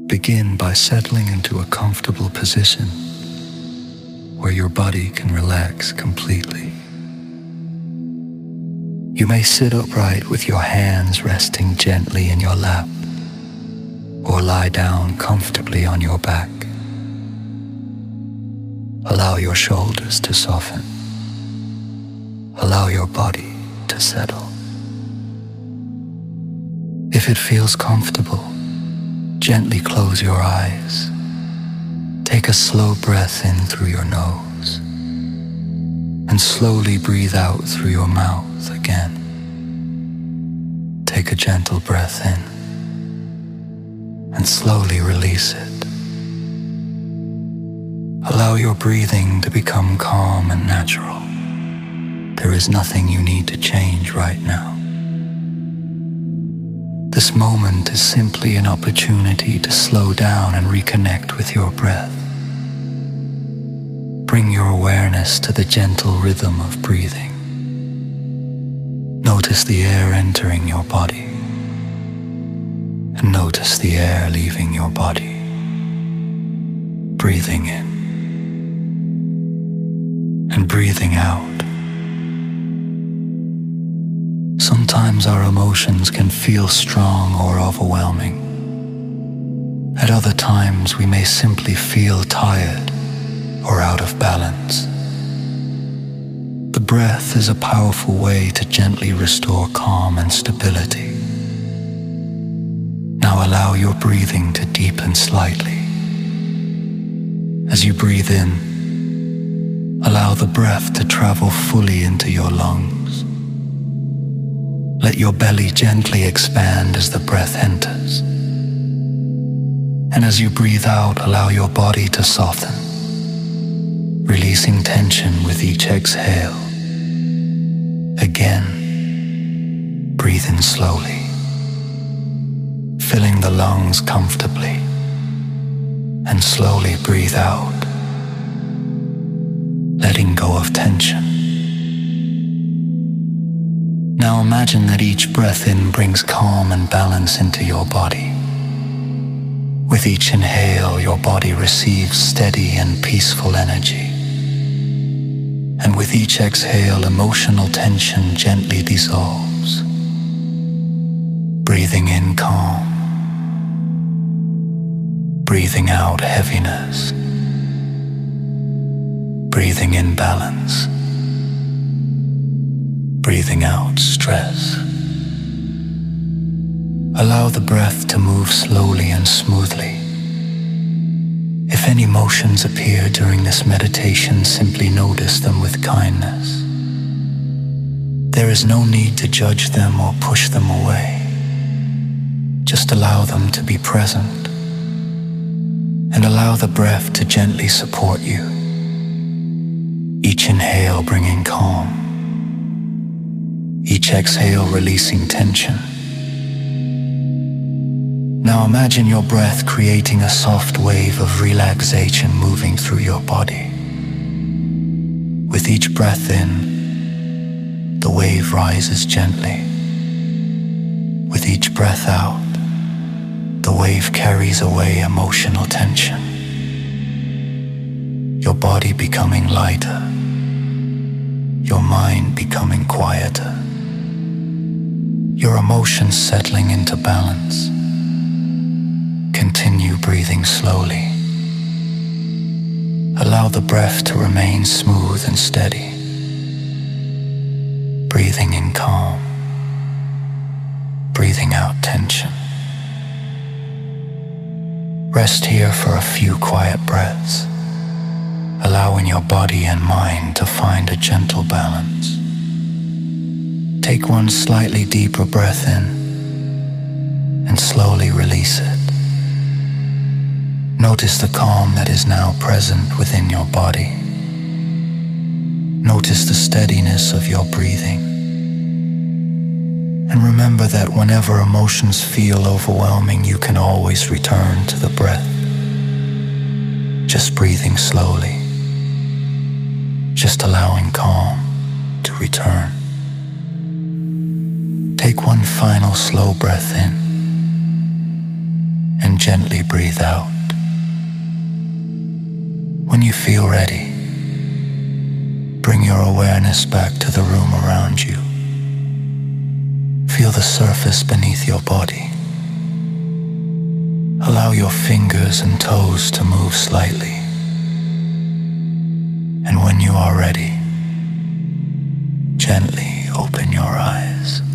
Begin by settling into a comfortable position where your body can relax completely. You may sit upright with your hands resting gently in your lap, or lie down comfortably on your back. Allow your shoulders to soften. Allow your body to settle. If it feels comfortable, gently close your eyes. Take a slow breath in through your nose and slowly breathe out through your mouth again. Take a gentle breath in and slowly release it. Allow your breathing to become calm and natural. There is nothing you need to change right now. This moment is simply an opportunity to slow down and reconnect with your breath. Bring your awareness to the gentle rhythm of breathing. Notice the air entering your body, and notice the air leaving your body. Breathing in and breathing out. Sometimes our emotions can feel strong or overwhelming. At other times, we may simply feel tired or out of balance. The breath is a powerful way to gently restore calm and stability. Now allow your breathing to deepen slightly. As you breathe in, allow the breath to travel fully into your lungs. Let your belly gently expand as the breath enters. And as you breathe out, allow your body to soften, releasing tension with each exhale. Again, breathe in slowly, filling the lungs comfortably, and slowly breathe out, letting go of tension. Now imagine that each breath in brings calm and balance into your body. With each inhale, your body receives steady and peaceful energy. And with each exhale, emotional tension gently dissolves. Breathing in calm, breathing out heaviness, breathing in balance, breathing out stress. Allow the breath to move slowly and smoothly. If any emotions appear during this meditation, simply notice them with kindness. There is no need to judge them or push them away. Just allow them to be present, and allow the breath to gently support you. Each inhale bringing calm, each exhale releasing tension. Now imagine your breath creating a soft wave of relaxation moving through your body. With each breath in, the wave rises gently. With each breath out, the wave carries away emotional tension. Your body becoming lighter, your mind becoming quieter, your emotions settling into balance. Continue breathing slowly. Allow the breath to remain smooth and steady. Breathing in calm, breathing out tension. Rest here for a few quiet breaths, allowing your body and mind to find a gentle balance. Take one slightly deeper breath in and slowly release it. Notice the calm that is now present within your body. Notice the steadiness of your breathing. And remember that whenever emotions feel overwhelming, you can always return to the breath. Just breathing slowly, just allowing calm to return. Take one final slow breath in and gently breathe out. When you feel ready, bring your awareness back to the room around you. Feel the surface beneath your body. Allow your fingers and toes to move slightly. And when you are ready, gently open your eyes.